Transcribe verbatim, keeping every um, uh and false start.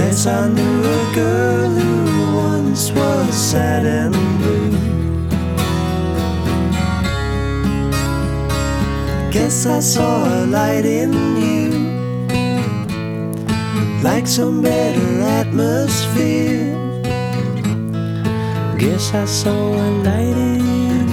Guess I knew a girl who once was sad and blue. Guess I saw a light in you, like some better atmosphere. Guess I saw a light in you.